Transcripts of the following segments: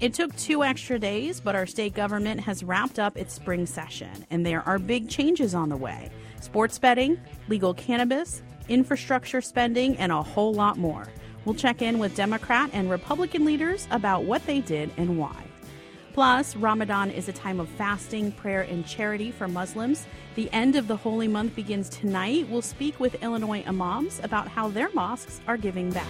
It took 2 extra days, but our state government has wrapped up its spring session, and there are big changes on the way. Sports betting, legal cannabis, infrastructure spending, and a whole lot more. We'll check in with Democrat and Republican leaders about what they did and why. Plus, Ramadan is a time of fasting, prayer, and charity for Muslims. The end of the holy month begins tonight. We'll speak with Illinois imams about how their mosques are giving back.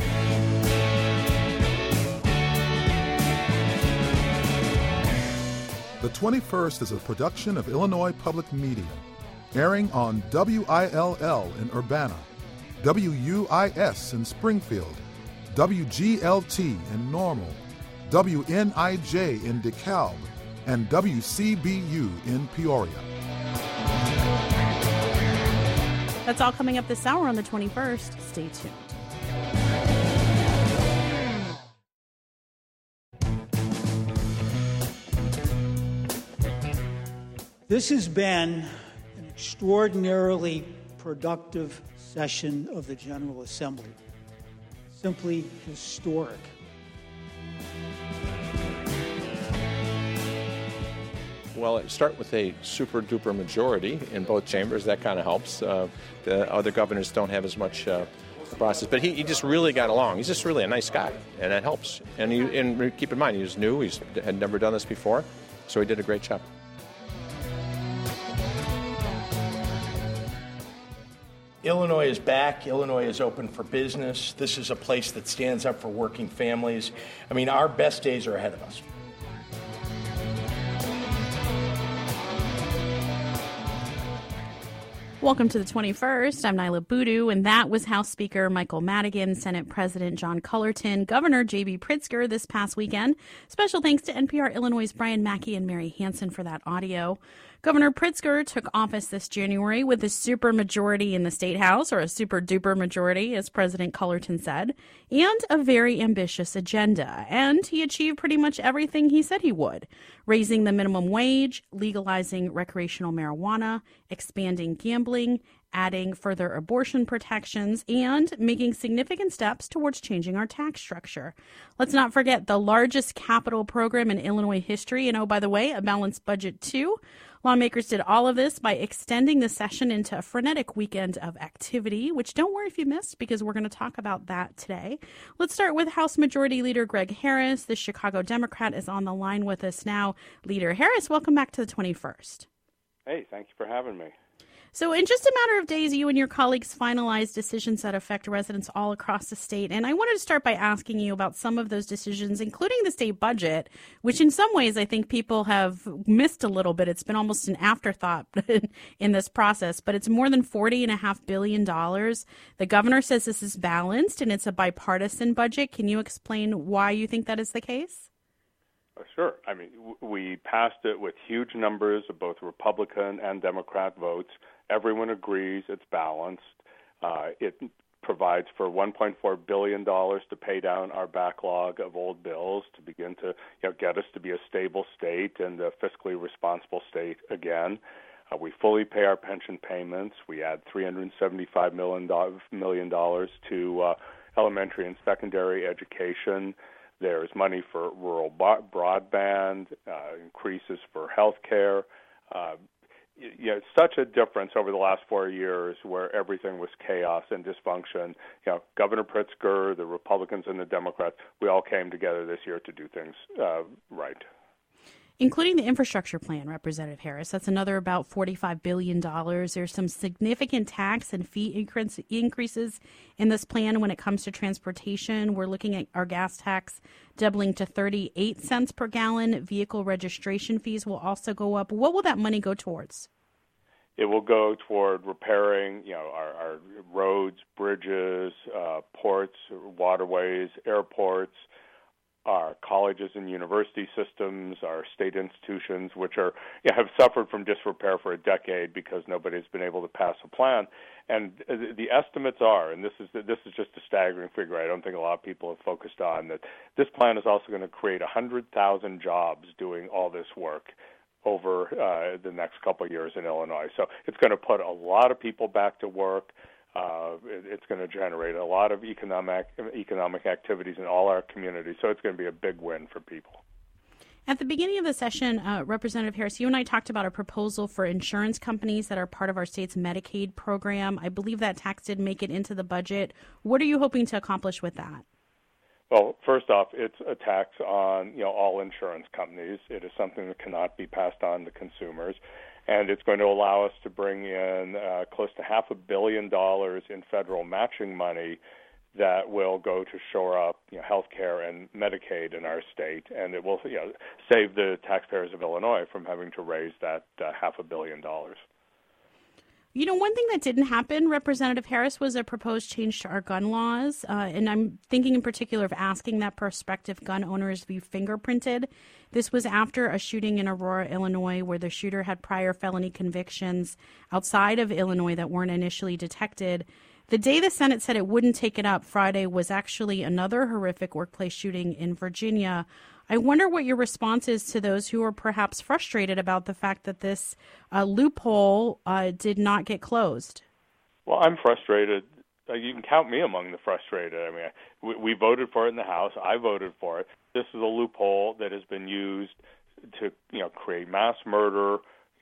The 21st is a production of Illinois Public Media, airing on WILL in Urbana, WUIS in Springfield, WGLT in Normal, WNIJ in DeKalb, and WCBU in Peoria. That's all coming up this hour on the 21st. Stay tuned. This has been an extraordinarily productive session of the General Assembly. Simply historic. Well, start with a super-duper majority in both chambers. That kind of helps. The other governors don't have as much process. But he just really got along. He's just really a nice guy, and that helps. And keep in mind, he was new. He had never done this before, so he did a great job. Illinois is back. Illinois is open for business. This is a place that stands up for working families. I mean, our best days are ahead of us. Welcome to the 21st. I'm Nyla Boodoo, and that was House Speaker Michael Madigan, Senate President John Cullerton, Governor J.B. Pritzker this past weekend. Special thanks to NPR Illinois' Brian Mackey and Mary Hansen for that audio. Governor Pritzker took office this January with a supermajority in the State House, or a super-duper majority, as President Cullerton said, and a very ambitious agenda. And he achieved pretty much everything he said he would, raising the minimum wage, legalizing recreational marijuana, expanding gambling, adding further abortion protections, and making significant steps towards changing our tax structure. Let's not forget the largest capital program in Illinois history, and oh, by the way, a balanced budget too. Lawmakers did all of this by extending the session into a frenetic weekend of activity, which don't worry if you missed, because we're going to talk about that today. Let's start with House Majority Leader Greg Harris. The Chicago Democrat is on the line with us now. Leader Harris, welcome back to the 21st. Hey, thank you for having me. So in just a matter of days, you and your colleagues finalized decisions that affect residents all across the state. And I wanted to start by asking you about some of those decisions, including the state budget, which in some ways I think people have missed a little bit. It's been almost an afterthought in this process, but it's more than $40.5 billion. The governor says this is balanced and it's a bipartisan budget. Can you explain why you think that is the case? Sure. I mean, we passed it with huge numbers of both Republican and Democrat votes. Everyone agrees it's balanced. It provides for $1.4 billion to pay down our backlog of old bills to begin to get us to be a stable state and a fiscally responsible state again. We fully pay our pension payments. We add $375 million to elementary and secondary education. There's money for rural broadband, increases for health care. It's such a difference over the last 4 years where everything was chaos and dysfunction. Governor Pritzker, the Republicans and the Democrats, we all came together this year to do things right. Including the infrastructure plan, Representative Harris. That's another about $45 billion. There's some significant tax and fee increases in this plan when it comes to transportation. We're looking at our gas tax doubling to 38 cents per gallon. Vehicle registration fees will also go up. What will that money go towards? It will go toward repairing, our roads, bridges, ports, waterways, airports, our colleges and university systems, our state institutions, which have suffered from disrepair for a decade because nobody's been able to pass a plan. And the estimates are, and this is just a staggering figure I don't think a lot of people have focused on, that this plan is also going to create 100,000 jobs doing all this work over the next couple of years in Illinois. So it's going to put a lot of people back to work. It's going to generate a lot of economic activities in all our communities, so it's going to be a big win for people. At the beginning of the session, Representative Harris, you and I talked about a proposal for insurance companies that are part of our state's Medicaid program. I believe that tax did make it into the budget. What are you hoping to accomplish with that? Well, first off, it's a tax on all insurance companies. It is something that cannot be passed on to consumers, and it's going to allow us to bring in close to $500 million in federal matching money that will go to shore up health care and Medicaid in our state, and it will save the taxpayers of Illinois from having to raise that $500 million. One thing that didn't happen, Representative Harris, was a proposed change to our gun laws. And I'm thinking in particular of asking that prospective gun owners be fingerprinted. This was after a shooting in Aurora, Illinois, where the shooter had prior felony convictions outside of Illinois that weren't initially detected. The day the Senate said it wouldn't take it up, Friday, was actually another horrific workplace shooting in Virginia. I wonder what your response is to those who are perhaps frustrated about the fact that this loophole did not get closed. Well, I'm frustrated. You can count me among the frustrated. I mean, we voted for it in the House. I voted for it. This is a loophole that has been used to, create mass murder,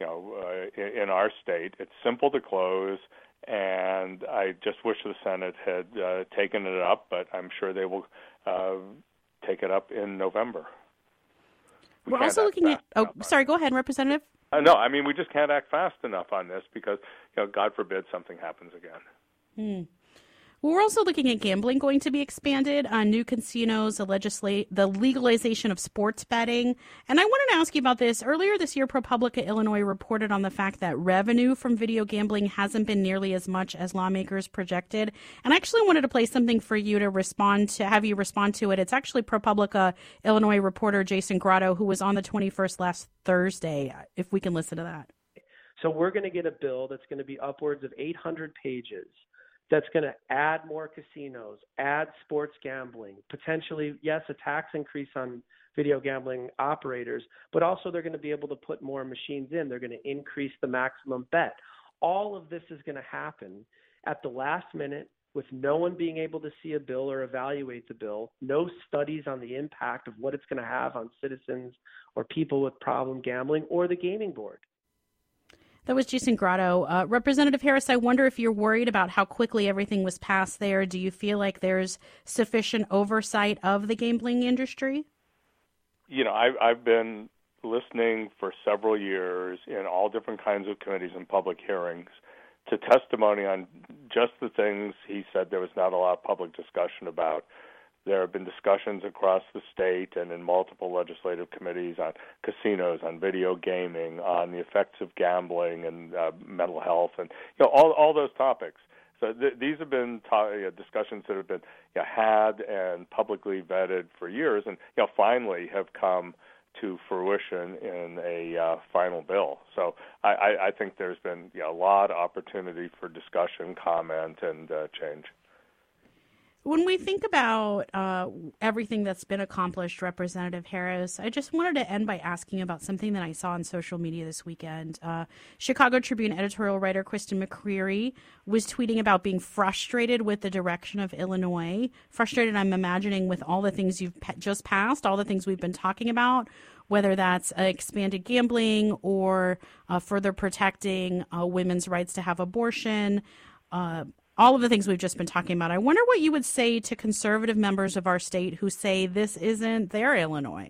in our state. It's simple to close, and I just wish the Senate had taken it up, but I'm sure they will take it up in November. We're also looking at... Oh, sorry, go ahead, Representative. No, I mean, we just can't act fast enough on this because, God forbid something happens again. Well, we're also looking at gambling going to be expanded, new casinos, the legalization of sports betting. And I wanted to ask you about this. Earlier this year, ProPublica Illinois reported on the fact that revenue from video gambling hasn't been nearly as much as lawmakers projected. And I actually wanted to play something for you to have you respond to it. It's actually ProPublica Illinois reporter Jason Grotto, who was on the 21st last Thursday, if we can listen to that. So we're going to get a bill that's going to be upwards of 800 pages. That's going to add more casinos, add sports gambling, potentially, yes, a tax increase on video gambling operators, but also they're going to be able to put more machines in. They're going to increase the maximum bet. All of this is going to happen at the last minute with no one being able to see a bill or evaluate the bill, no studies on the impact of what it's going to have on citizens or people with problem gambling or the gaming board. That was Jason Grotto. Representative Harris, I wonder if you're worried about how quickly everything was passed there. Do you feel like there's sufficient oversight of the gambling industry? I've been listening for several years in all different kinds of committees and public hearings to testimony on just the things he said there was not a lot of public discussion about. There have been discussions across the state and in multiple legislative committees on casinos, on video gaming, on the effects of gambling and mental health, and all those topics. So these have been discussions that have been had and publicly vetted for years, and finally have come to fruition in a final bill. So I think there's been a lot of opportunity for discussion, comment, and change. When we think about everything that's been accomplished, Representative Harris, I just wanted to end by asking about something that I saw on social media this weekend. Chicago Tribune editorial writer Kristen McCreary was tweeting about being frustrated with the direction of Illinois. Frustrated, I'm imagining, with all the things you've just passed, all the things we've been talking about, whether that's expanded gambling or further protecting women's rights to have abortion, all of the things we've just been talking about. I wonder what you would say to conservative members of our state who say this isn't their Illinois.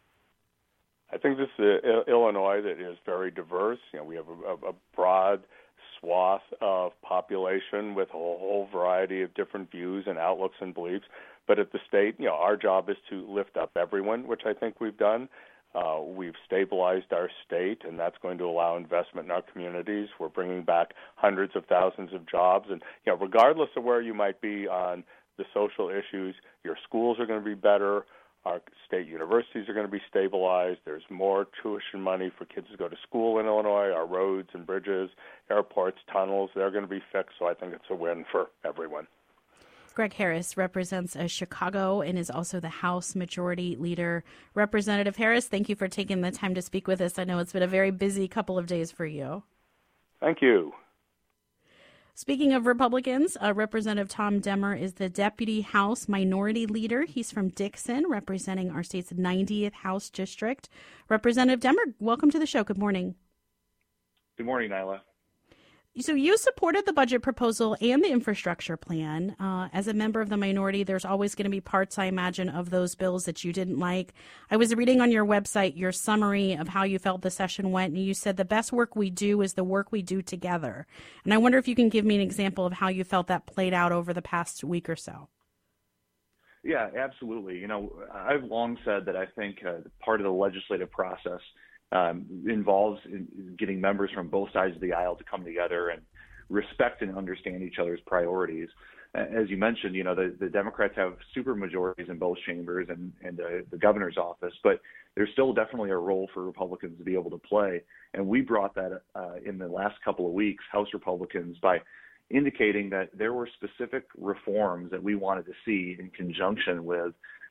I think this is Illinois that is very diverse. We have a broad swath of population with a whole variety of different views and outlooks and beliefs. But at the state, our job is to lift up everyone, which I think we've done. We've stabilized our state, and that's going to allow investment in our communities. We're bringing back hundreds of thousands of jobs. And, regardless of where you might be on the social issues, your schools are going to be better. Our state universities are going to be stabilized. There's more tuition money for kids to go to school in Illinois. Our roads and bridges, airports, tunnels, they're going to be fixed. So I think it's a win for everyone. Greg Harris represents Chicago and is also the House Majority Leader. Representative Harris, thank you for taking the time to speak with us. I know it's been a very busy couple of days for you. Thank you. Speaking of Republicans, Representative Tom Demmer is the Deputy House Minority Leader. He's from Dixon, representing our state's 90th House District. Representative Demmer, welcome to the show. Good morning. Good morning, Nyla. So you supported the budget proposal and the infrastructure plan. As a member of the minority, there's always going to be parts, I imagine, of those bills that you didn't like. I was reading on your website your summary of how you felt the session went, and you said the best work we do is the work we do together. And I wonder if you can give me an example of how you felt that played out over the past week or so. Yeah, absolutely. You know, I've long said that I think part of the legislative process involves getting members from both sides of the aisle to come together and respect and understand each other's priorities. As you mentioned, you know, the Democrats have super majorities in both chambers and the governor's office, but there's still definitely a role for Republicans to be able to play. And we brought that in the last couple of weeks, House Republicans, by indicating that there were specific reforms that we wanted to see in conjunction with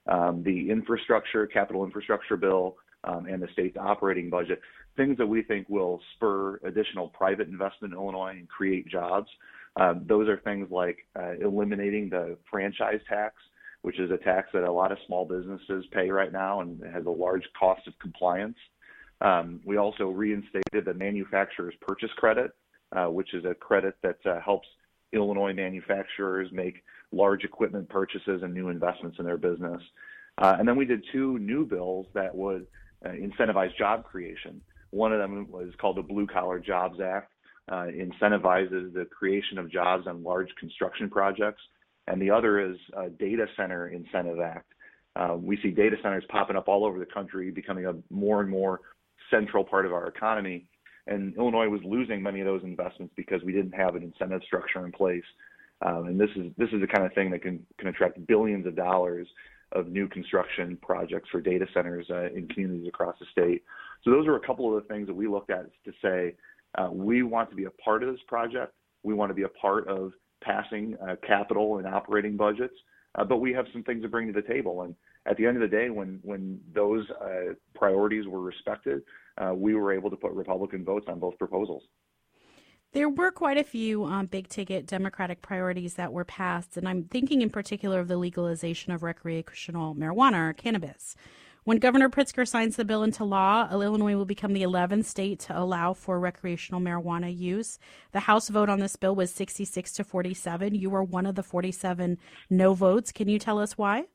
the capital infrastructure bill, and the state's operating budget, things that we think will spur additional private investment in Illinois and create jobs. Those are things like eliminating the franchise tax, which is a tax that a lot of small businesses pay right now and has a large cost of compliance. We also reinstated the manufacturer's purchase credit, which is a credit that helps Illinois manufacturers make large equipment purchases and new investments in their business. And then we did two new bills that would incentivize job creation. One of them was called the Blue Collar Jobs Act, incentivizes the creation of jobs on large construction projects. And the other is a Data Center Incentive Act. We see data centers popping up all over the country, becoming a more and more central part of our economy. And Illinois was losing many of those investments because we didn't have an incentive structure in place. And this is the kind of thing that can attract billions of dollars of new construction projects for data centers in communities across the state. So those are a couple of the things that we looked at to say we want to be a part of this project. We want to be a part of passing capital and operating budgets, but we have some things to bring to the table. And at the end of the day, when those priorities were respected, we were able to put Republican votes on both proposals. There were quite a few big-ticket Democratic priorities that were passed, and I'm thinking in particular of the legalization of recreational marijuana or cannabis. When Governor Pritzker signs the bill into law, Illinois will become the 11th state to allow for recreational marijuana use. The House vote on this bill was 66-47. You were one of the 47 no votes. Can you tell us why?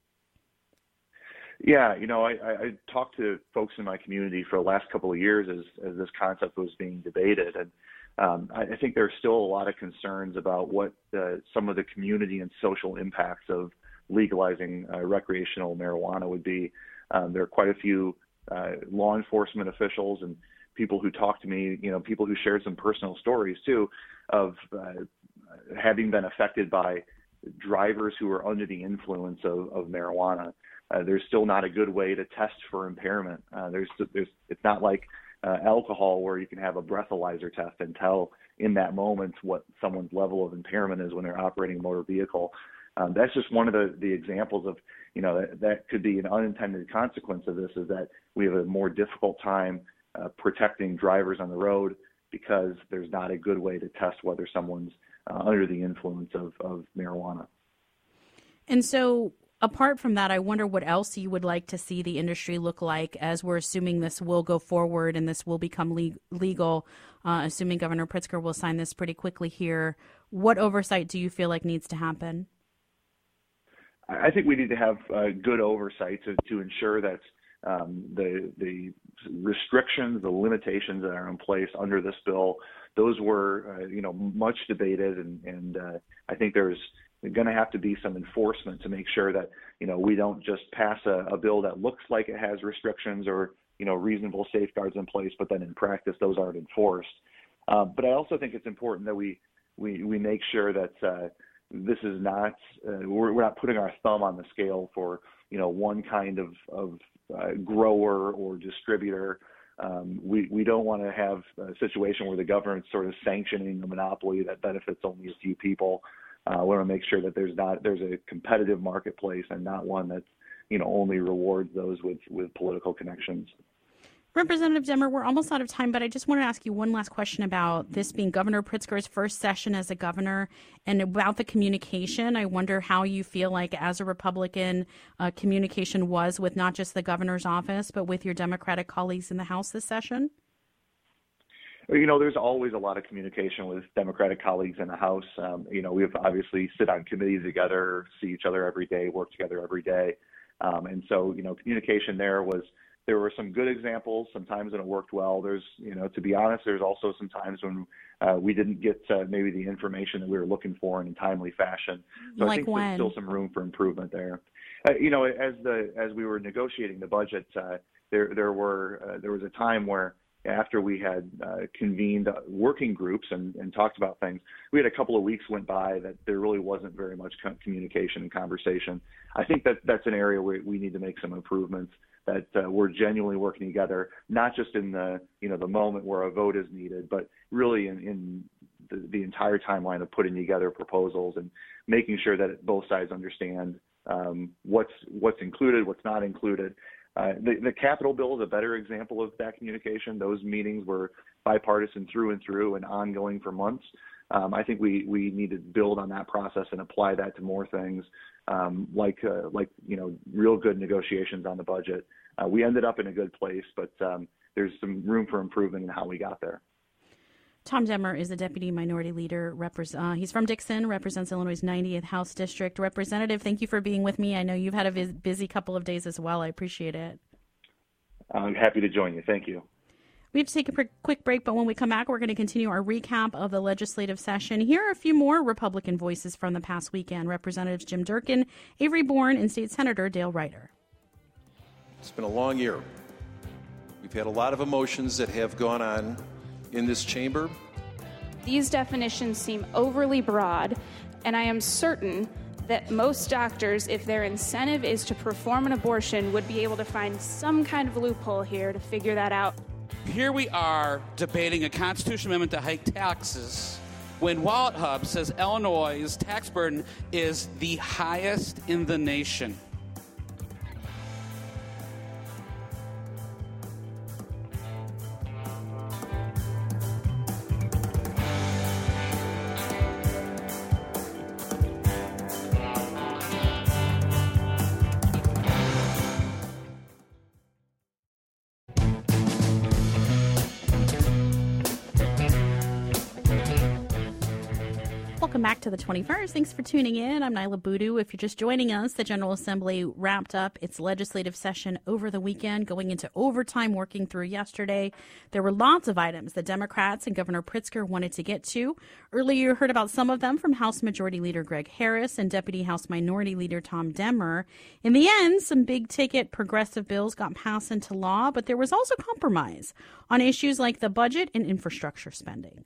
Yeah, you know, I talked to folks in my community for the last couple of years as this concept was being debated, and I think there's still a lot of concerns about what some of the community and social impacts of legalizing recreational marijuana would be. There are quite a few law enforcement officials and people who talk to me, you know, people who shared some personal stories too of having been affected by drivers who are under the influence of marijuana. There's still not a good way to test for impairment. It's not like alcohol where you can have a breathalyzer test and tell in that moment what someone's level of impairment is when they're operating a motor vehicle. That's just one of the examples of, you know, that could be an unintended consequence of this, is that we have a more difficult time protecting drivers on the road because there's not a good way to test whether someone's under the influence of marijuana. And so apart from that, I wonder what else you would like to see the industry look like as we're assuming this will go forward and this will become legal, assuming Governor Pritzker will sign this pretty quickly here. What oversight do you feel like needs to happen? I think we need to have good oversight to ensure that the restrictions, the limitations that are in place under this bill, those were much debated, and I think there's going to have to be some enforcement to make sure that we don't just pass a bill that looks like it has restrictions or reasonable safeguards in place, but then in practice those aren't enforced. But I also think it's important that we make sure that this is not we're not putting our thumb on the scale for one kind of grower or distributor. We don't want to have a situation where the government's sort of sanctioning a monopoly that benefits only a few people. We want to make sure that there's a competitive marketplace and not one that only rewards those with political connections. Representative Demmer, we're almost out of time, but I just want to ask you one last question about this being Governor Pritzker's first session as a governor and about the communication. I wonder how you feel like, as a Republican, communication was with not just the governor's office, but with your Democratic colleagues in the House this session. There's always a lot of communication with Democratic colleagues in the House. We have obviously sit on committees together, see each other every day, work together every day. And so, communication there were some good examples, sometimes when it worked well. There's, to be honest, there's also some times when we didn't get maybe the information that we were looking for in a timely fashion. So I think there's still some room for improvement there. As we were negotiating the budget, there was a time where after we had convened working groups and talked about things, we had a couple of weeks went by that there really wasn't very much communication and conversation. I think that's an area where we need to make some improvements, that we're genuinely working together, not just in the moment where a vote is needed, but really in the entire timeline of putting together proposals and making sure that both sides understand what's included, what's not included. The Capitol bill is a better example of that communication. Those meetings were bipartisan through and through and ongoing for months. I think we need to build on that process and apply that to more things, like real good negotiations on the budget. We ended up in a good place, but there's some room for improvement in how we got there. Tom Demmer is the Deputy Minority Leader. He's from Dixon, represents Illinois' 90th House District. Representative, thank you for being with me. I know you've had a busy couple of days as well. I appreciate it. I'm happy to join you. Thank you. We have to take a quick break, but when we come back, we're going to continue our recap of the legislative session. Here are a few more Republican voices from the past weekend. Representatives Jim Durkin, Avery Bourne, and State Senator Dale Ryder. It's been a long year. We've had a lot of emotions that have gone on in this chamber. These definitions seem overly broad, and I am certain that most doctors, if their incentive is to perform an abortion, would be able to find some kind of loophole here to figure that out. Here we are debating a constitutional amendment to hike taxes when Wallet Hub says Illinois' tax burden is the highest in the nation. Welcome back to the 21st. Thanks for tuning in. I'm Nyla Boodoo. If you're just joining us, the General Assembly wrapped up its legislative session over the weekend, going into overtime, working through yesterday. There were lots of items that Democrats and Governor Pritzker wanted to get to. Earlier, you heard about some of them from House Majority Leader Greg Harris and Deputy House Minority Leader Tom Demmer. In the end, some big-ticket progressive bills got passed into law, but there was also compromise on issues like the budget and infrastructure spending.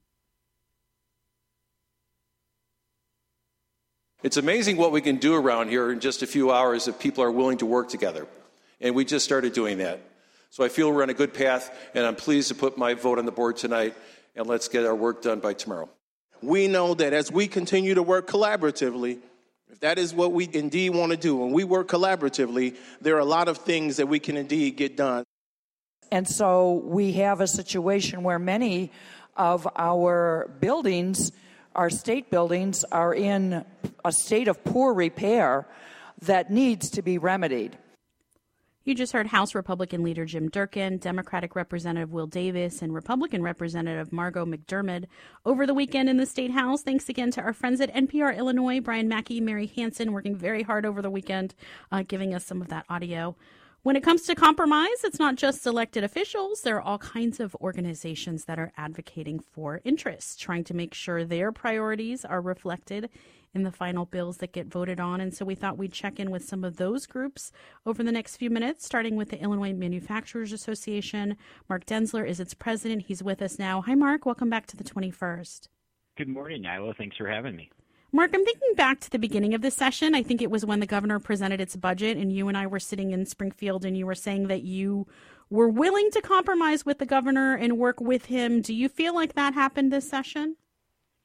It's amazing what we can do around here in just a few hours if people are willing to work together. And we just started doing that. So I feel we're on a good path, and I'm pleased to put my vote on the board tonight, and let's get our work done by tomorrow. We know that as we continue to work collaboratively, if that is what we indeed want to do, when we work collaboratively, there are a lot of things that we can indeed get done. And so we have a situation where many of our buildings, our state buildings, are in a state of poor repair that needs to be remedied. You just heard House Republican Leader Jim Durkin, Democratic Representative Will Davis, and Republican Representative Margo McDermott over the weekend in the State House. Thanks again to our friends at NPR Illinois, Brian Mackey, Mary Hansen, working very hard over the weekend, giving us some of that audio. When it comes to compromise, it's not just elected officials. There are all kinds of organizations that are advocating for interests, trying to make sure their priorities are reflected in the final bills that get voted on. And so we thought we'd check in with some of those groups over the next few minutes, starting with the Illinois Manufacturers Association. Mark Denzler is its president. He's with us now. Hi, Mark. Welcome back to the 21st. Good morning, Nyla. Thanks for having me. Mark, I'm thinking back to the beginning of this session. I think it was when the governor presented its budget and you and I were sitting in Springfield and you were saying that you were willing to compromise with the governor and work with him. Do you feel like that happened this session?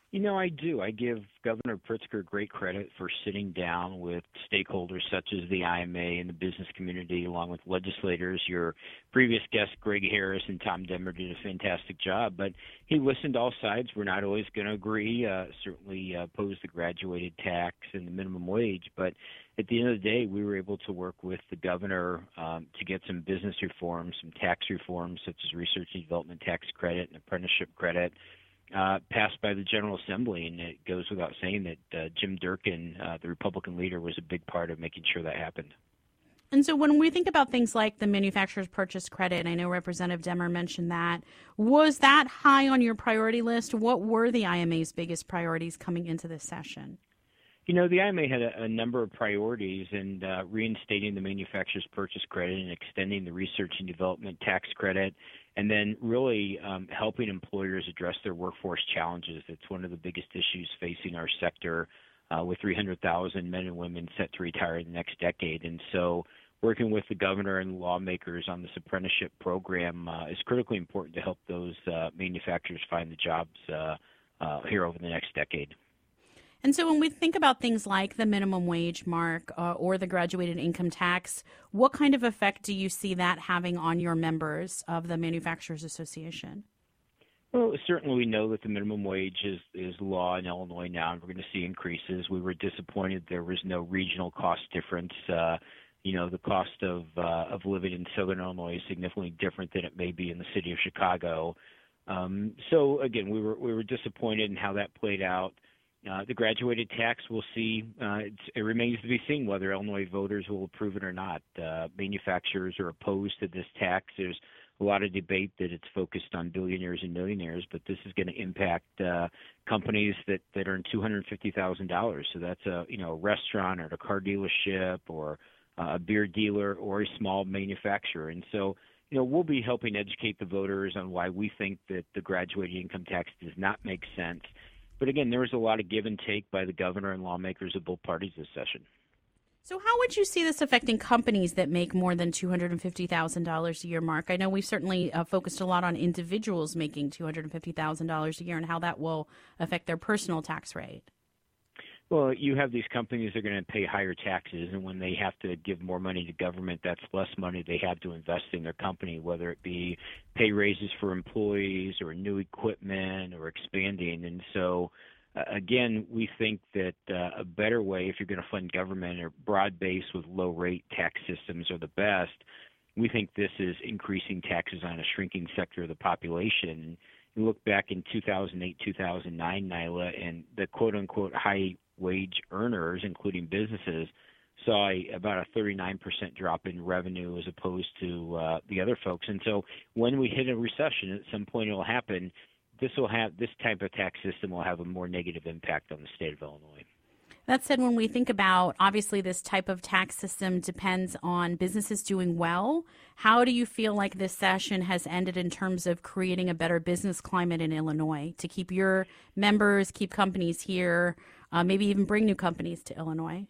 I do. I give Governor Pritzker great credit for sitting down with stakeholders such as the IMA and the business community, along with legislators. Your previous guests, Greg Harris and Tom Demmer, did a fantastic job, but he listened to all sides. We're not always going to agree, certainly opposed the graduated tax and the minimum wage, but at the end of the day, we were able to work with the governor to get some business reforms, some tax reforms, such as research and development tax credit and apprenticeship credit, passed by the General Assembly, and it goes without saying that Jim Durkin, the Republican leader, was a big part of making sure that happened. And so when we think about things like the manufacturer's purchase credit, and I know Representative Demmer mentioned that, was that high on your priority list? What were the IMA's biggest priorities coming into this session? The IMA had a number of priorities, and reinstating the manufacturer's purchase credit and extending the research and development tax credit, and then really helping employers address their workforce challenges. It's one of the biggest issues facing our sector, with 300,000 men and women set to retire in the next decade. And so working with the governor and lawmakers on this apprenticeship program is critically important to help those manufacturers find the jobs here over the next decade. And so when we think about things like the minimum wage, Mark, or the graduated income tax, what kind of effect do you see that having on your members of the Manufacturers Association? Well, certainly we know that the minimum wage is law in Illinois now, and we're going to see increases. We were disappointed there was no regional cost difference. The cost of living in Southern Illinois is significantly different than it may be in the city of Chicago. So again, we were disappointed in how that played out. The graduated tax, we'll see. It remains to be seen whether Illinois voters will approve it or not. Manufacturers are opposed to this tax. There's a lot of debate that it's focused on billionaires and millionaires, but this is going to impact companies that earn $250,000. So that's a restaurant or a car dealership or a beer dealer or a small manufacturer. And so we'll be helping educate the voters on why we think that the graduated income tax does not make sense. But again, there was a lot of give and take by the governor and lawmakers of both parties this session. So how would you see this affecting companies that make more than $250,000 a year, Mark? I know we've certainly focused a lot on individuals making $250,000 a year and how that will affect their personal tax rate. Well, you have these companies that are going to pay higher taxes, and when they have to give more money to government, that's less money they have to invest in their company, whether it be pay raises for employees or new equipment or expanding. And so, again, we think that a better way, if you're going to fund government or broad-based with low-rate tax systems, are the best. We think this is increasing taxes on a shrinking sector of the population. You look back in 2008, 2009, Nyla, and the quote-unquote high-wage earners, including businesses, saw about a 39% drop in revenue as opposed to the other folks. And so when we hit a recession, at some point it will happen, this type of tax system will have a more negative impact on the state of Illinois. That said, when we think about, obviously, this type of tax system depends on businesses doing well. How do you feel like this session has ended in terms of creating a better business climate in Illinois to keep your members, keep companies here, maybe even bring new companies to Illinois?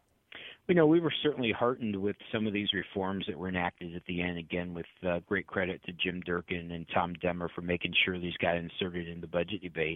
We were certainly heartened with some of these reforms that were enacted at the end, again, with great credit to Jim Durkin and Tom Demmer for making sure these got inserted in the budget debate.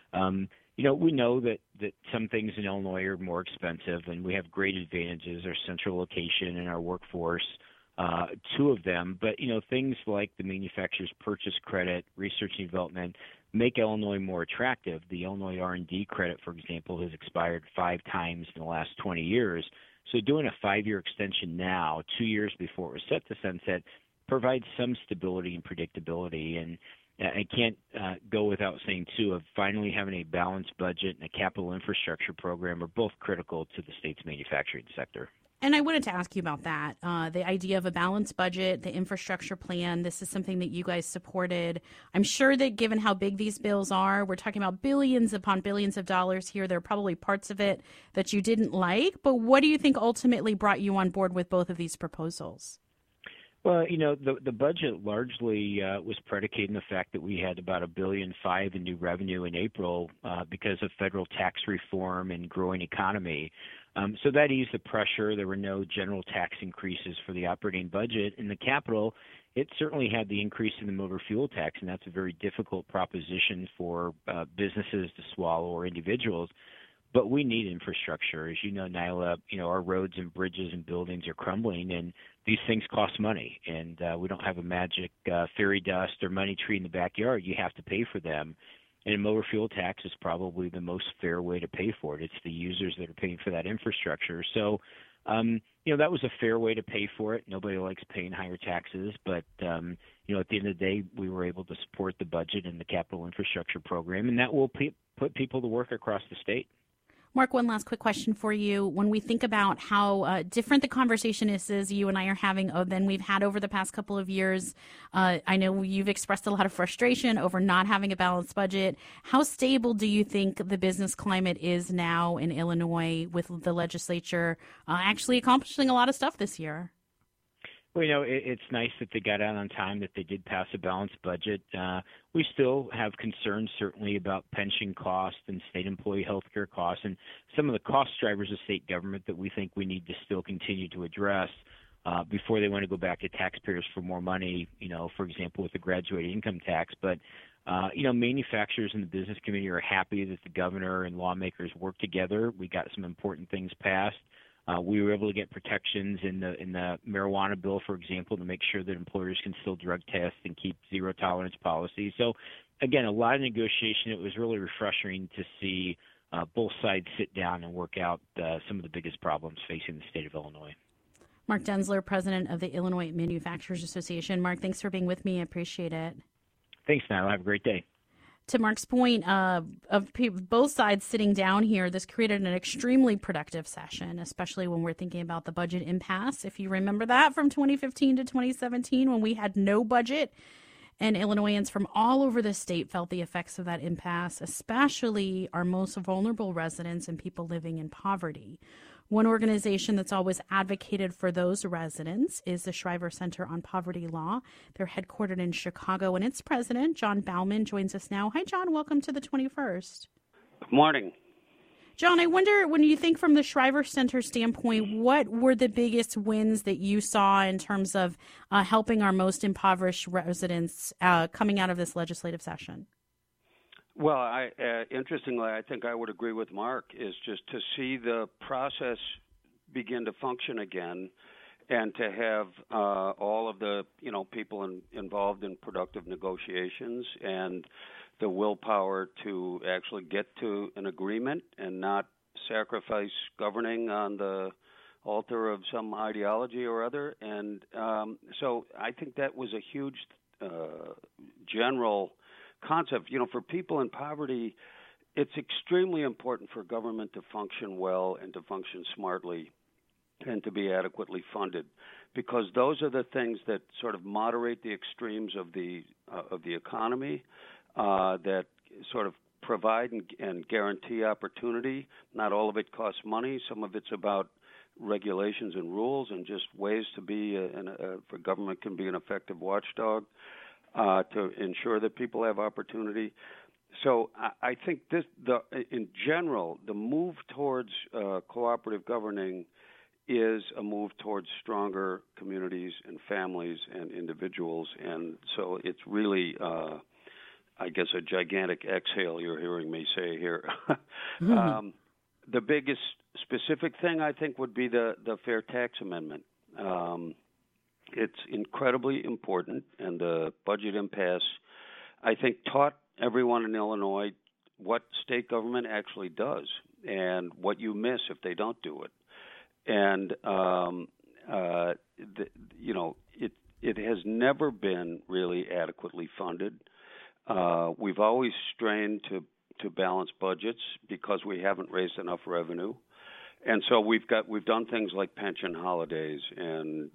We know that some things in Illinois are more expensive, and we have great advantages, our central location and our workforce, two of them. But, things like the manufacturer's purchase credit, research and development, make Illinois more attractive. The Illinois R&D credit, for example, has expired 5 times in the last 20 years. So doing a 5-year extension now, 2 years before it was set to sunset, provides some stability and predictability. And I can't go without saying, too, of finally having a balanced budget and a capital infrastructure program are both critical to the state's manufacturing sector. And I wanted to ask you about that, the idea of a balanced budget, the infrastructure plan. This is something that you guys supported. I'm sure that given how big these bills are, we're talking about billions upon billions of dollars here. There are probably parts of it that you didn't like. But what do you think ultimately brought you on board with both of these proposals? Well, the budget largely was predicated on the fact that we had about $1.5 billion in new revenue in April because of federal tax reform and growing economy. So that eased the pressure. There were no general tax increases for the operating budget. In the Capitol, it certainly had the increase in the motor fuel tax, and that's a very difficult proposition for businesses to swallow or individuals. But we need infrastructure. As you know, Nyla, our roads and bridges and buildings are crumbling, and these things cost money. And we don't have a magic fairy dust or money tree in the backyard. You have to pay for them. And a motor fuel tax is probably the most fair way to pay for it. It's the users that are paying for that infrastructure. So, that was a fair way to pay for it. Nobody likes paying higher taxes, but, at the end of the day, we were able to support the budget and the capital infrastructure program, and that will put people to work across the state. Mark, one last quick question for you. When we think about how different the conversation is you and I are having than we've had over the past couple of years, I know you've expressed a lot of frustration over not having a balanced budget. How stable do you think the business climate is now in Illinois with the legislature actually accomplishing a lot of stuff this year? Well, it's nice that they got out on time, that they did pass a balanced budget. We still have concerns, certainly, about pension costs and state employee health care costs and some of the cost drivers of state government that we think we need to still continue to address before they want to go back to taxpayers for more money, for example, with the graduated income tax. But, manufacturers in the business community are happy that the governor and lawmakers work together. We got some important things passed. We were able to get protections in the marijuana bill, for example, to make sure that employers can still drug test and keep zero tolerance policies. So, again, a lot of negotiation. It was really refreshing to see both sides sit down and work out some of the biggest problems facing the state of Illinois. Mark Denzler, president of the Illinois Manufacturers Association. Mark, thanks for being with me. I appreciate it. Thanks, Nyla. Have a great day. To Mark's point of both sides sitting down here, this created an extremely productive session, especially when we're thinking about the budget impasse. If you remember that from 2015 to 2017 when we had no budget, and Illinoisans from all over the state felt the effects of that impasse, especially our most vulnerable residents and people living in poverty. One organization that's always advocated for those residents is the Shriver Center on Poverty Law. They're headquartered in Chicago, and its president, John Bauman, joins us now. Hi, John. Welcome to the 21st. Good morning. John, I wonder, when you think from the Shriver Center standpoint, what were the biggest wins that you saw in terms of helping our most impoverished residents coming out of this legislative session? Well, interestingly, I think I would agree with Mark, is just to see the process begin to function again and to have all of the, people involved in productive negotiations and the willpower to actually get to an agreement and not sacrifice governing on the altar of some ideology or other. And so I think that was a huge general concept. For people in poverty, it's extremely important for government to function well and to function smartly and to be adequately funded, because those are the things that sort of moderate the extremes of the economy, that sort of provide and guarantee opportunity. Not all of it costs money. Some of it's about regulations and rules and just ways to be for government can be an effective watchdog to ensure that people have opportunity. So I think in general, the move towards cooperative governing is a move towards stronger communities and families and individuals. And so it's really, I guess, a gigantic exhale you're hearing me say here. The biggest specific thing, I think, would be the Fair Tax Amendment. It's incredibly important, and the budget impasse, I think, taught everyone in Illinois what state government actually does and what you miss if they don't do it. And, it has never been really adequately funded. We've always strained to balance budgets because we haven't raised enough revenue. And so we've done things like pension holidays and,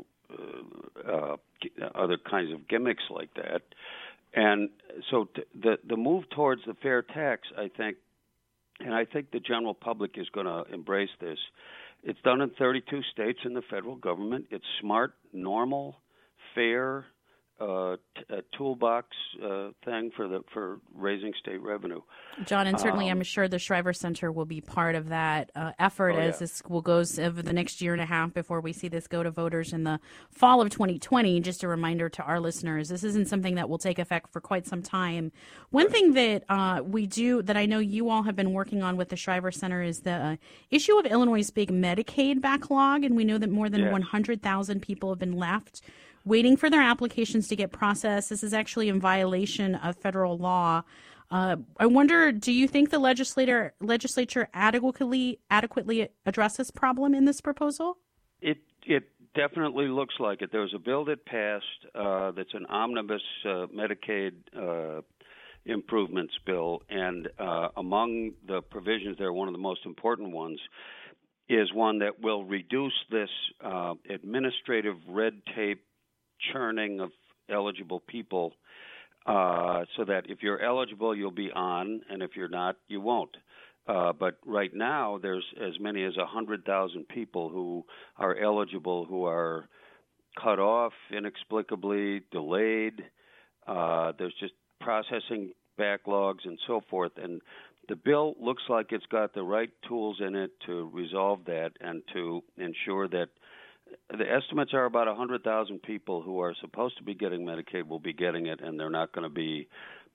other kinds of gimmicks like that. And so the move towards the fair tax, I think the general public is going to embrace this. It's done in 32 states in the federal government. It's smart, normal, fair, a toolbox thing for raising state revenue. John, and certainly I'm sure the Shriver Center will be part of that effort as this will goes over the next year and a half before we see this go to voters in the fall of 2020. Just a reminder to our listeners, this isn't something that will take effect for quite some time. One thing that we do, that I know you all have been working on with the Shriver Center, is the issue of Illinois' big Medicaid backlog, and we know that more than 100,000 people have been left waiting for their applications to get processed. This is actually in violation of federal law. I wonder, do you think the legislature adequately addressed this problem in this proposal? It definitely looks like it. There was a bill that passed that's an omnibus Medicaid improvements bill, and among the provisions there, one of the most important ones is one that will reduce this administrative red tape churning of eligible people, so that if you're eligible, you'll be on, and if you're not, you won't. But right now, there's as many as 100,000 people who are eligible who are cut off inexplicably, delayed. There's just processing backlogs and so forth. And the bill looks like it's got the right tools in it to resolve that and to ensure that the estimates are about 100,000 people who are supposed to be getting Medicaid will be getting it, and they're not going to be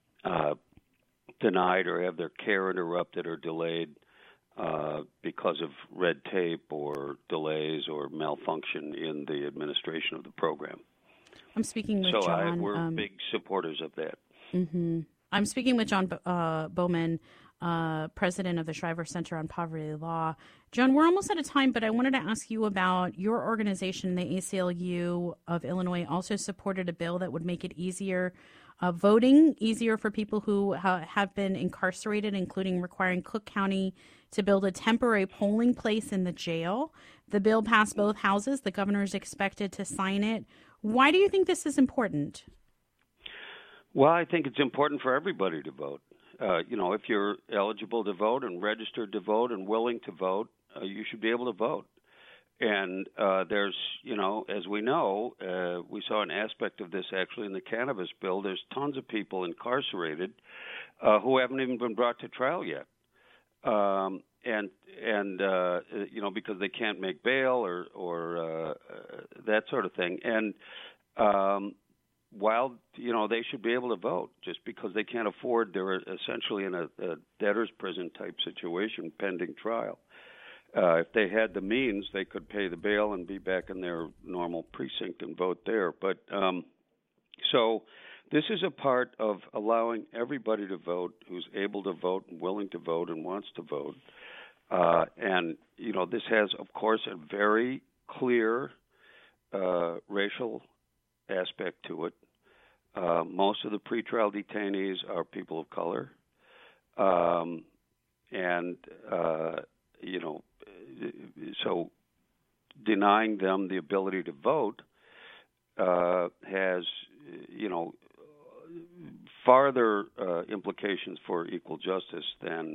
denied or have their care interrupted or delayed because of red tape or delays or malfunction in the administration of the program. I'm speaking with John. So we're big supporters of that. Mm-hmm. I'm speaking with John Bowman, president of the Shriver Center on Poverty Law. John, we're almost out of time, but I wanted to ask you about your organization, the ACLU of Illinois, also supported a bill that would make it easier voting easier for people who have been incarcerated, including requiring Cook County to build a temporary polling place in the jail. The bill passed both houses. The governor is expected to sign it. Why do you think this is important? Well, I think it's important for everybody to vote. If you're eligible to vote and registered to vote and willing to vote, you should be able to vote. And there's, as we know, we saw an aspect of this actually in the cannabis bill. There's tons of people incarcerated who haven't even been brought to trial yet, because they can't make bail or that sort of thing. And while they should be able to vote, just because they can't afford, they're essentially in a debtor's prison type situation pending trial. If they had the means, they could pay the bail and be back in their normal precinct and vote there. But so this is a part of allowing everybody to vote who's able to vote and willing to vote and wants to vote. This has, of course, a very clear racial aspect to it. Most of the pretrial detainees are people of color. So denying them the ability to vote has, farther implications for equal justice than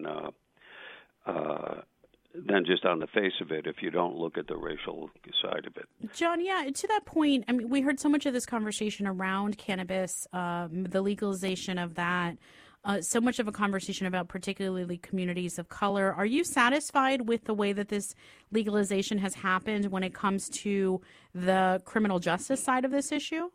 just on the face of it if you don't look at the racial side of it. John, to that point, I mean, we heard so much of this conversation around cannabis, the legalization of that, so much of a conversation about particularly communities of color. Are you satisfied with the way that this legalization has happened when it comes to the criminal justice side of this issue?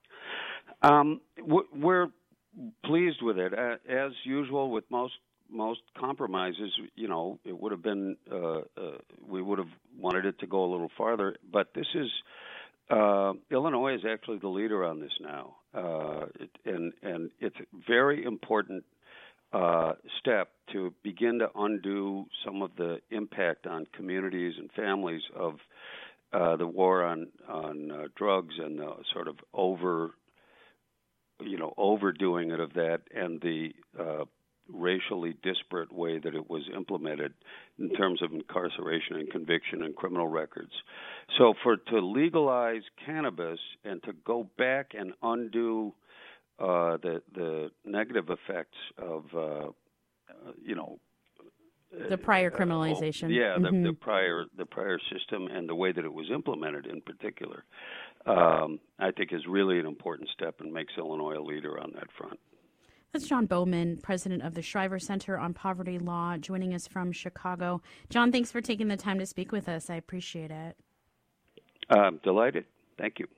We're pleased with it. As usual with most compromises, it would have been, we would have wanted it to go a little farther. But this is, Illinois is actually the leader on this now. And it's a very important step to begin to undo some of the impact on communities and families of the war on drugs and the sort of overdoing it of that, and the racially disparate way that it was implemented in terms of incarceration and conviction and criminal records. So to legalize cannabis and to go back and undo the negative effects of the prior criminalization. The prior system and the way that it was implemented in particular. I think is really an important step and makes Illinois a leader on that front. That's John Bowman, president of the Shriver Center on Poverty Law, joining us from Chicago. John, thanks for taking the time to speak with us. I appreciate it. I'm delighted. Thank you.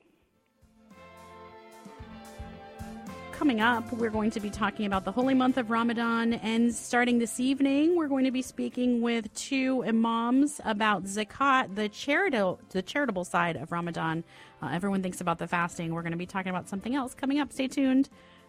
Coming up, we're going to be talking about the holy month of Ramadan, and starting this evening, we're going to be speaking with two imams about zakat, the charitable side of Ramadan. Everyone thinks about the fasting. We're going to be talking about something else coming up. Stay tuned.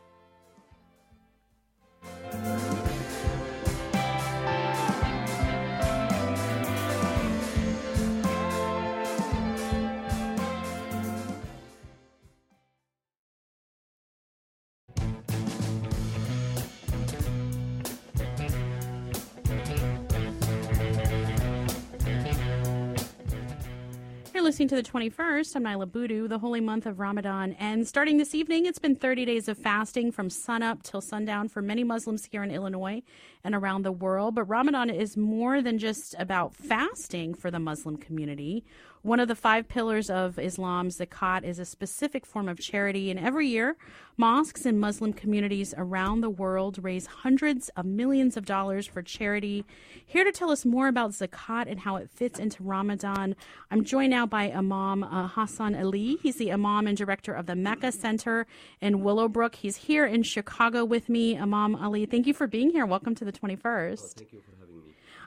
You're listening to the 21st. I'm Nyla Boodoo. The holy month of Ramadan. And starting this evening, it's been 30 days of fasting from sunup till sundown for many Muslims here in Illinois and around the world. But Ramadan is more than just about fasting for the Muslim community. One of the 5 pillars of Islam, zakat, is a specific form of charity. And every year, mosques in Muslim communities around the world raise hundreds of millions of dollars for charity. Here to tell us more about zakat and how it fits into Ramadan, I'm joined now by Imam Hassan Ali. He's the Imam and director of the Mecca Center in Willowbrook. He's here in Chicago with me. Imam Ali, thank you for being here. Welcome to the 21st. Thank you for having me.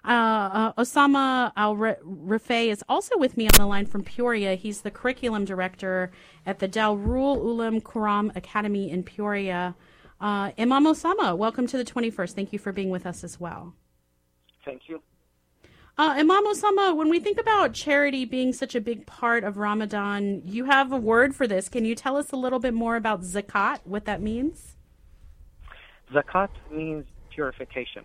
Osama Al-Rafay is also with me on the line from Peoria. He's the curriculum director at the Darul Uloom Quran Academy in Peoria. Imam Osama, welcome to the 21st. Thank you for being with us as well. Thank you. Imam Osama, when we think about charity being such a big part of Ramadan, you have a word for this. Can you tell us a little bit more about zakat, what that means? Zakat means purification.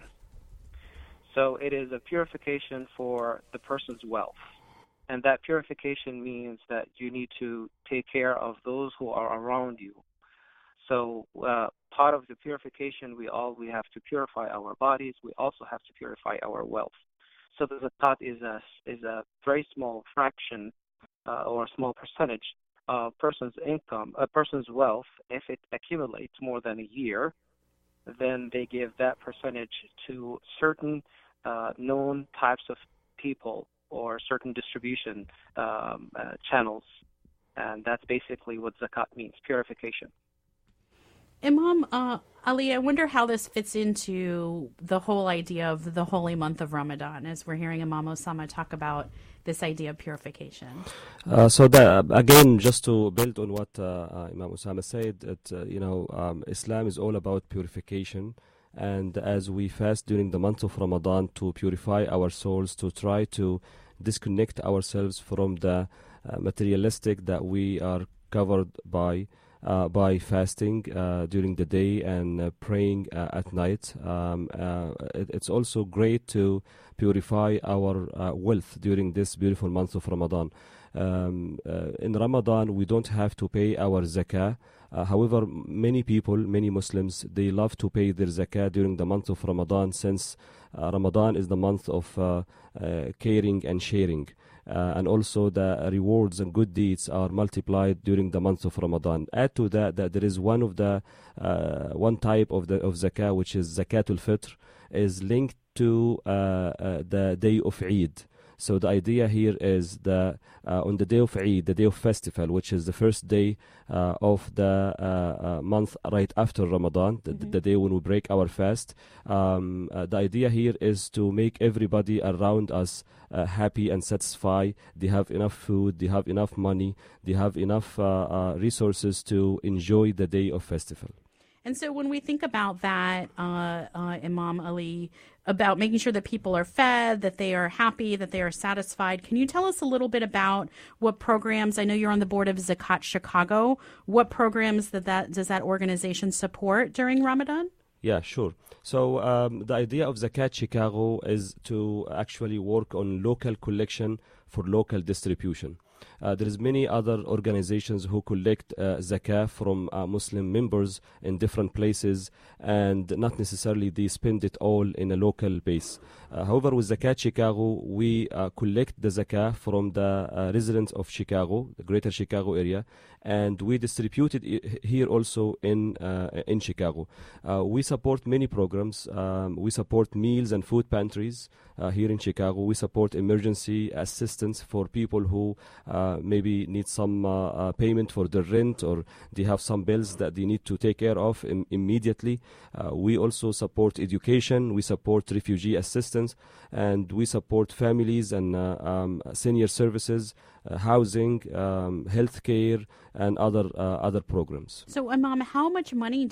So it is a purification for the person's wealth. And that purification means that you need to take care of those who are around you. So part of the purification, we have to purify our bodies. We also have to purify our wealth. So the zakat is a very small fraction or a small percentage of a person's income, a person's wealth. If it accumulates more than a year, then they give that percentage to certain known types of people or certain distribution channels. And that's basically what zakat means, purification. Imam Ali, I wonder how this fits into the whole idea of the holy month of Ramadan, as we're hearing Imam Osama talk about this idea of purification. So that, again, just to build on what Imam Osama said, Islam is all about purification. And as we fast during the month of Ramadan to purify our souls, to try to disconnect ourselves from the materialistic that we are covered by fasting during the day and praying at night. It's also great to purify our wealth during this beautiful month of Ramadan. In Ramadan, we don't have to pay our zakah. However, many people, many Muslims, they love to pay their zakah during the month of Ramadan, since Ramadan is the month of caring and sharing. And also the rewards and good deeds are multiplied during the month of Ramadan. Add to that there is one type of zakah, which is zakatul fitr, is linked to the day of Eid. So the idea here is that on the day of Eid, the day of festival, which is the first day of the month right after Ramadan, the day when we break our fast, the idea here is to make everybody around us happy and satisfied. They have enough food, they have enough money, they have enough resources to enjoy the day of festival. And so when we think about that, Imam Ali, about making sure that people are fed, that they are happy, that they are satisfied, can you tell us a little bit about what programs, I know you're on the board of Zakat Chicago, what programs does that organization support during Ramadan? Yeah, sure. So the idea of Zakat Chicago is to actually work on local collection for local distribution. There is many other organizations who collect zakah from Muslim members in different places, and not necessarily they spend it all in a local base. However, with Zakat Chicago, we collect the zakah from the residents of Chicago, the greater Chicago area, and we distribute it here also in Chicago. We support many programs. We support meals and food pantries here in Chicago. We support emergency assistance for people who maybe need some payment for their rent, or they have some bills that they need to take care of immediately. We also support education. We support refugee assistance, and we support families and senior services, housing, health care, and other programs. So, Imam, how much money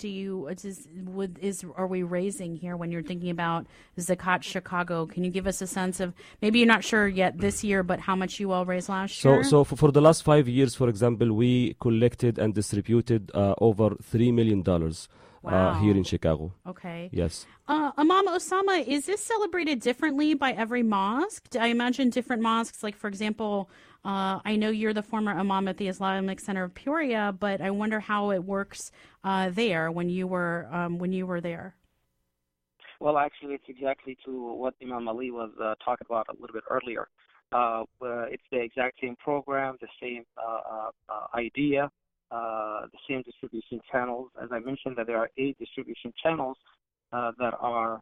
are we raising here when you're thinking about Zakat Chicago? Can you give us a sense of, maybe you're not sure yet this year, but how much you all raised last year? So for the last 5 years, for example, we collected and distributed over $3 million. Wow. Here in Chicago. Okay. Yes. Imam Osama, is this celebrated differently by every mosque? I imagine different mosques, like, for example, I know you're the former Imam at the Islamic Center of Peoria, but I wonder how it works there when you were there. Well, actually, it's exactly to what Imam Ali was talking about a little bit earlier. It's the exact same program, the same idea. The same distribution channels. As I mentioned, that there are 8 distribution channels that are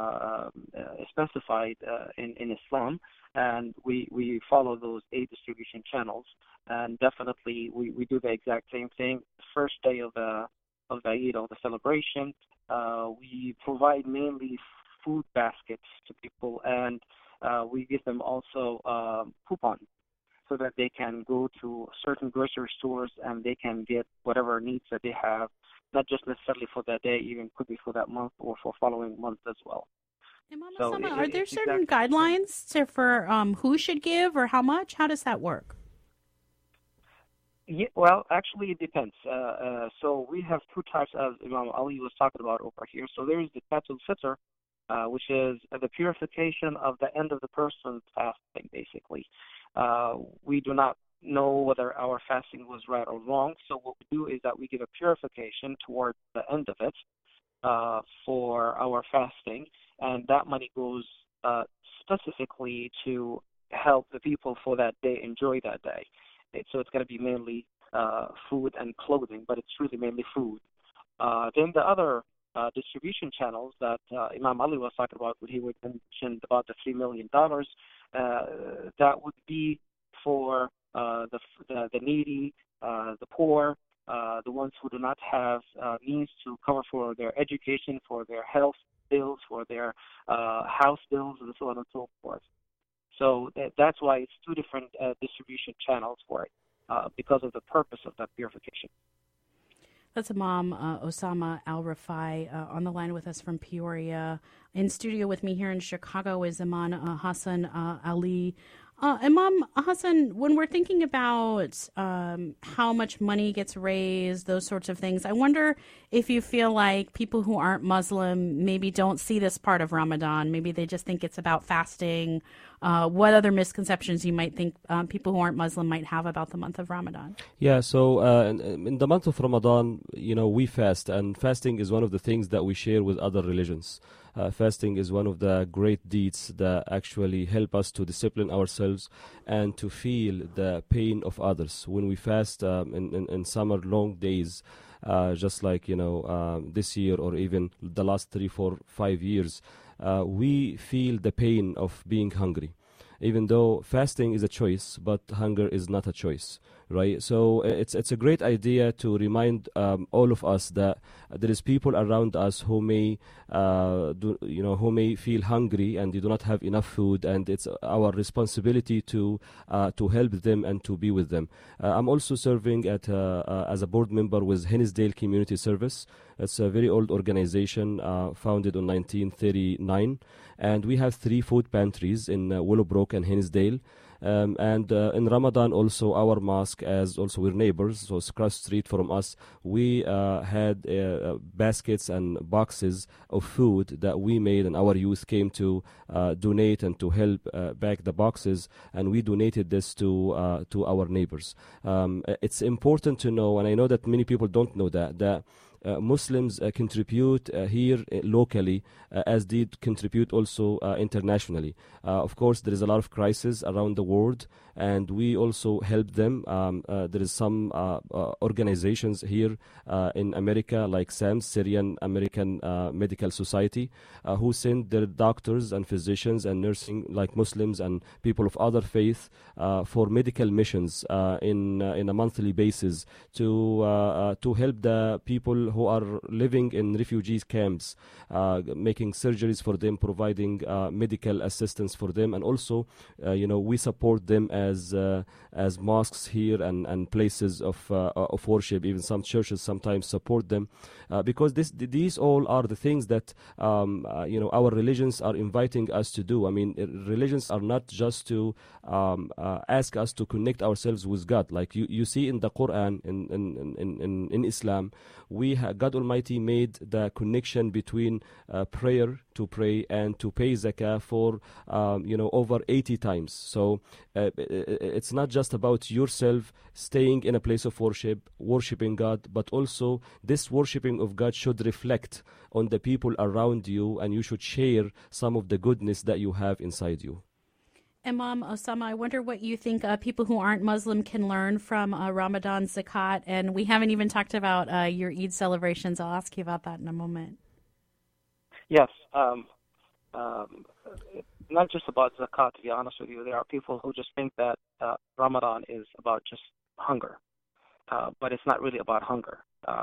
specified in Islam, and we follow those 8 distribution channels. And definitely, we do the exact same thing. First day of the Eid, of the celebration, we provide mainly food baskets to people, and we give them also coupons, so that they can go to certain grocery stores and they can get whatever needs that they have, not just necessarily for that day, even could be for that month or for following months as well. Imam Osama, are there certain guidelines for who should give or how much? How does that work? Yeah, well, actually, it depends. So we have 2 types, as Imam Ali was talking about over here. So there is the Zakatul Fitr, which is the purification of the end of the person's fasting, basically. We do not know whether our fasting was right or wrong, so what we do is that we give a purification towards the end of it for our fasting, and that money goes specifically to help the people for that day enjoy that day. So it's going to be mainly food and clothing, but it's really mainly food. Then the other distribution channels that Imam Ali was talking about, when he mentioned about the $3 million, that would be for the needy, the poor, the ones who do not have means to cover for their education, for their health bills, for their house bills, and so on and so forth. So that's why it's 2 different distribution channels for it, because of the purpose of that purification. That's Imam Osama Al-Rafai on the line with us from Peoria. In studio with me here in Chicago is Imam Hassan Ali. Imam Hassan, when we're thinking about how much money gets raised, those sorts of things, I wonder if you feel like people who aren't Muslim maybe don't see this part of Ramadan. Maybe they just think it's about fasting. What other misconceptions you might think people who aren't Muslim might have about the month of Ramadan? Yeah, so in the month of Ramadan, we fast, and fasting is one of the things that we share with other religions. Fasting is one of the great deeds that actually help us to discipline ourselves and to feel the pain of others. When we fast in summer long days, just like this year or even the last 3, 4, 5 years, we feel the pain of being hungry. Even though fasting is a choice, but hunger is not a choice, right? So it's a great idea to remind all of us that there is people around us who may who may feel hungry and they do not have enough food, and it's our responsibility to help them and to be with them. I'm also serving as a board member with Hinsdale Community Service. It's a very old organization founded in 1939, and we have 3 food pantries in Willowbrook and Hinsdale. And in Ramadan also, our mosque, as also we're neighbors, so it's across the street from us, we had baskets and boxes of food that we made, and our youth came to donate and to help back the boxes, and we donated this to our neighbors. It's important to know, and I know that many people don't know that Muslims contribute here locally as they contribute also internationally. Of course, there is a lot of crisis around the world, and we also help them. There is some organizations here in America, like SAMS, Syrian American Medical Society, who send their doctors and physicians and nursing, like Muslims and people of other faith, for medical missions in a monthly basis to help the people who are living in refugees camps, making surgeries for them, providing medical assistance for them, and also, we support them as mosques here and places of worship. Even some churches sometimes support them because these all are the things that our religions are inviting us to do. I mean, religions are not just to ask us to connect ourselves with God. Like you see in the Quran, in Islam, God Almighty made the connection between prayer to pray and to pay zakah for over 80 times. So it's not just about yourself staying in a place of worship, worshiping God, but also this worshiping of God should reflect on the people around you, and you should share some of the goodness that you have inside you. Imam Osama, I wonder what you think people who aren't Muslim can learn from Ramadan Zakat, and we haven't even talked about your Eid celebrations. I'll ask you about that in a moment. Yes, not just about Zakat, to be honest with you. There are people who just think that Ramadan is about just hunger, but it's not really about hunger.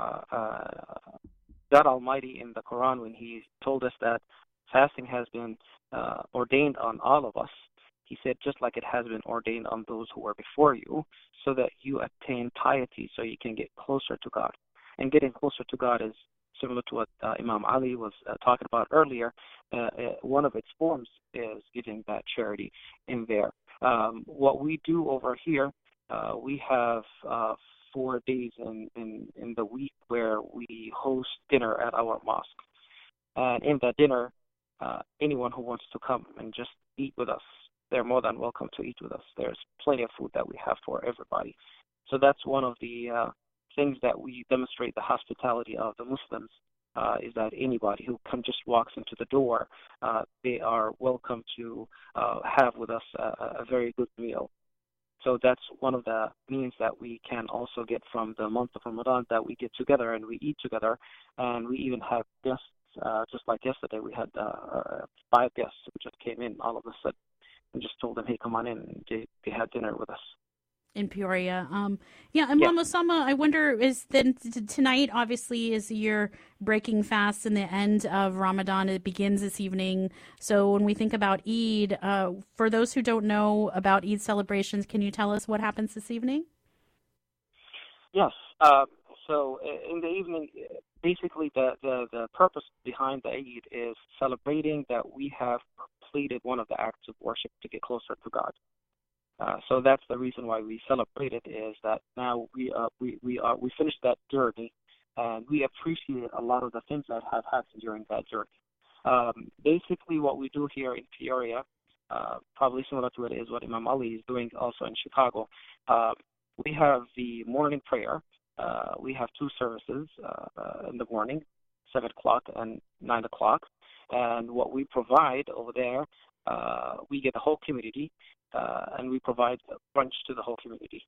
God Almighty in the Quran, when He told us that fasting has been ordained on all of us, He said, just like it has been ordained on those who were before you, so that you attain piety, so you can get closer to God. And getting closer to God is similar to what Imam Ali was talking about earlier. One of its forms is giving that charity in there. What we do over here, we have 4 days in the week where we host dinner at our mosque. And in that dinner, anyone who wants to come and just eat with us, they're more than welcome to eat with us. There's plenty of food that we have for everybody. So that's one of the things that we demonstrate the hospitality of the Muslims, is that anybody who just walks into the door, they are welcome to have with us a very good meal. So that's one of the means that we can also get from the month of Ramadan, that we get together and we eat together, and we even have guests. Just like yesterday, we had 5 guests who just came in all of a sudden. And just told them, hey, come on in, and they had dinner with us. In Peoria. Imam Osama, I wonder, is then tonight obviously is your breaking fast and the end of Ramadan. It begins this evening. So when we think about Eid, for those who don't know about Eid celebrations, can you tell us what happens this evening? Yes. So in the evening, basically the purpose behind the Eid is celebrating that we have completed one of the acts of worship to get closer to God. So that's the reason why we celebrate it, is that now we finished that journey, and we appreciate a lot of the things that have happened during that journey. Basically, what we do here in Peoria, probably similar to it, is what Imam Ali is doing also in Chicago. We have the morning prayer. We have 2 services in the morning, 7 o'clock and 9 o'clock. And what we provide over there, we get the whole community, and we provide brunch to the whole community.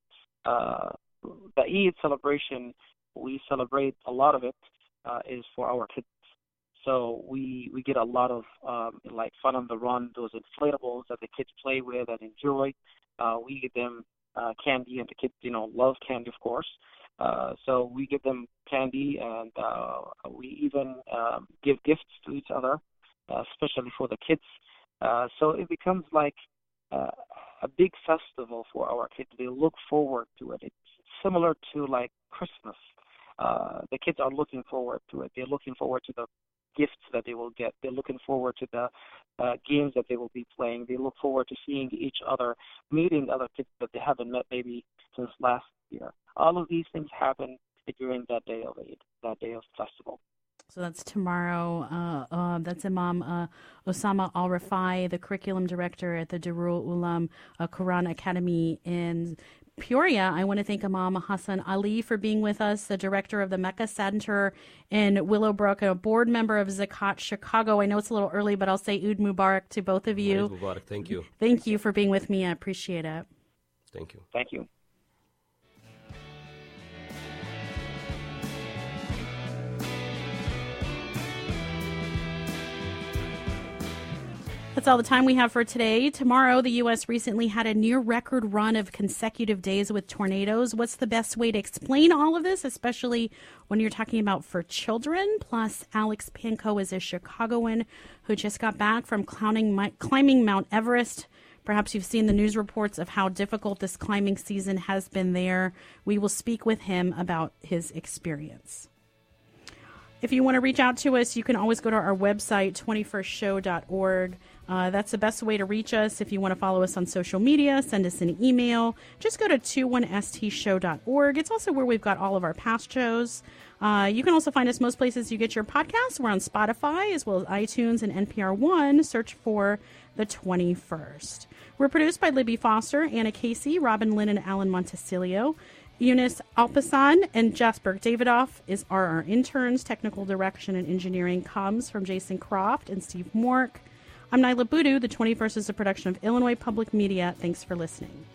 The Eid celebration, we celebrate, a lot of it is for our kids. So we get a lot of like Fun on the Run, those inflatables that the kids play with and enjoy. We give them candy, and the kids, love candy, of course. So we give them candy, and we even give gifts to each other, especially for the kids. So it becomes like a big festival for our kids. They look forward to it. It's similar to like Christmas. The kids are looking forward to it. They're looking forward to the gifts that they will get. They're looking forward to the games that they will be playing. They look forward to seeing each other, meeting other kids that they haven't met maybe since last year. All of these things happen during that day of Eid, that day of festival. So that's tomorrow. That's Imam Osama Al-Rafai, the curriculum director at the Darul Ulam Quran Academy in Peoria. I want to thank Imam Hassan Ali for being with us, the director of the Mecca Center in Willowbrook, and a board member of Zakat Chicago. I know it's a little early, but I'll say Eid Mubarak to both of you. Eid Mubarak. Thank you. Thank you for being with me. I appreciate it. Thank you. Thank you. That's all the time we have for today. Tomorrow, the U.S. recently had a near-record run of consecutive days with tornadoes. What's the best way to explain all of this, especially when you're talking about for children? Plus, Alex Panko is a Chicagoan who just got back from climbing Mount Everest. Perhaps you've seen the news reports of how difficult this climbing season has been there. We will speak with him about his experience. If you want to reach out to us, you can always go to our website, 21stshow.org. That's the best way to reach us. If you want to follow us on social media, send us an email. Just go to 21stshow.org. It's also where we've got all of our past shows. You can also find us most places you get your podcasts. We're on Spotify as well as iTunes and NPR One. Search for The 21st. We're produced by Libby Foster, Anna Casey, Robin Lynn, and Alan Montecillo. Eunice Alpasan and Jasper Davidoff are our interns. Technical direction and engineering comes from Jason Croft and Steve Mork. I'm Nyla Boodoo. The 21st is a production of Illinois Public Media. Thanks for listening.